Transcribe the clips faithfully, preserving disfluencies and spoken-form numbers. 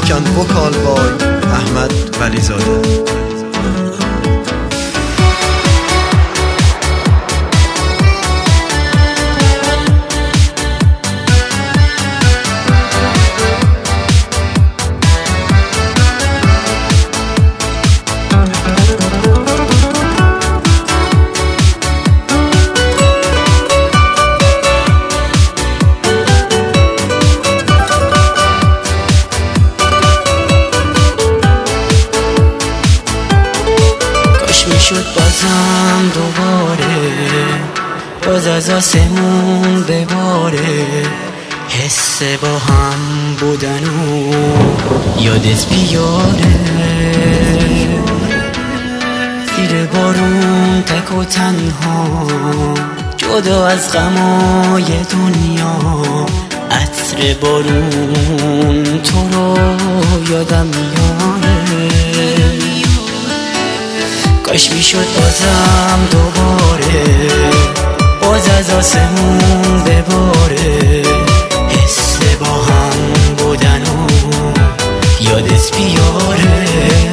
and vocal by Ahmad Valizadeh. میشد بازم دوباره، باز از آسمون بباره، حس با هم بودن و یادت بیاره. زیر بارون تک و تنها، جدا از غمای دنیا، عطر بارون تو رو یادم میاره. کاش میشد بازم دوباره، باز از آسمون بباره، حس با هم بودن و یادت بیاره.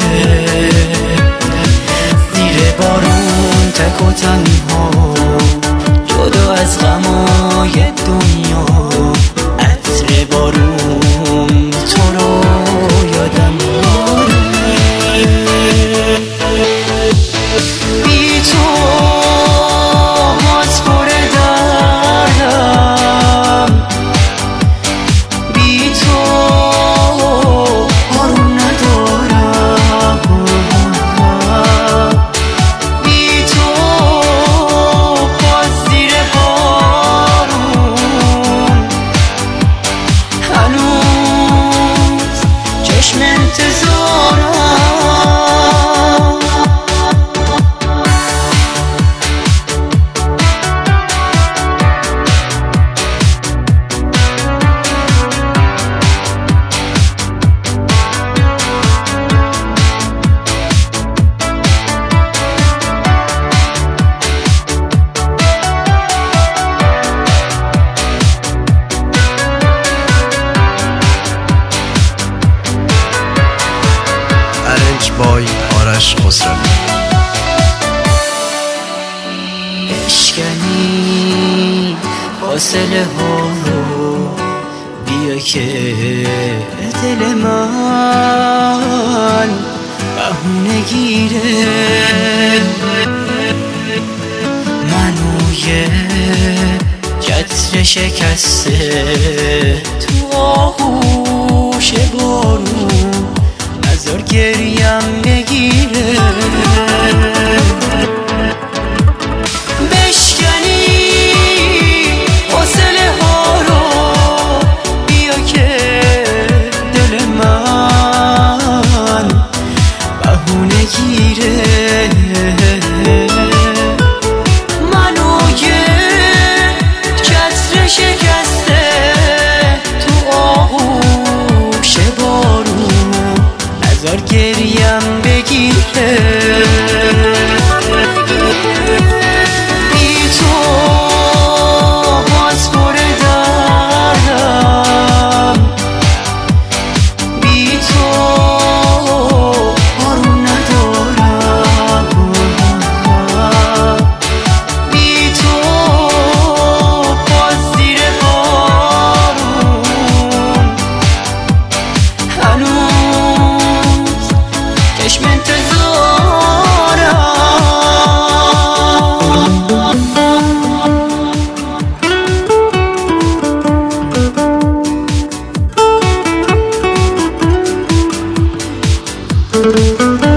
زیر بارون تک و تنها، جدا از غمای دنیا، عطر بارون تو رو یادم میاره. بی تو باز پر دردم، بی تو آروم ندارم، بی تو باز زیر بارون هنوز چشم انتظارم. بای آرش خسروی. اشکنی فاصله ها رو، بیا که دل من بهونه گیره. منو یه چتر شکسته تو آغوش بارون، نذار گریم بگیره. بشکنی فاصله ها رو، بیا که دل من بهونه گیره. منو یه چتر شکسته تو آغوش بارون، نذار گریم بگیره. بی تو باز پر دردم، بی تو آروم ندارم، بی تو باز زیر بارون هنوز چشم انتظارم. thank you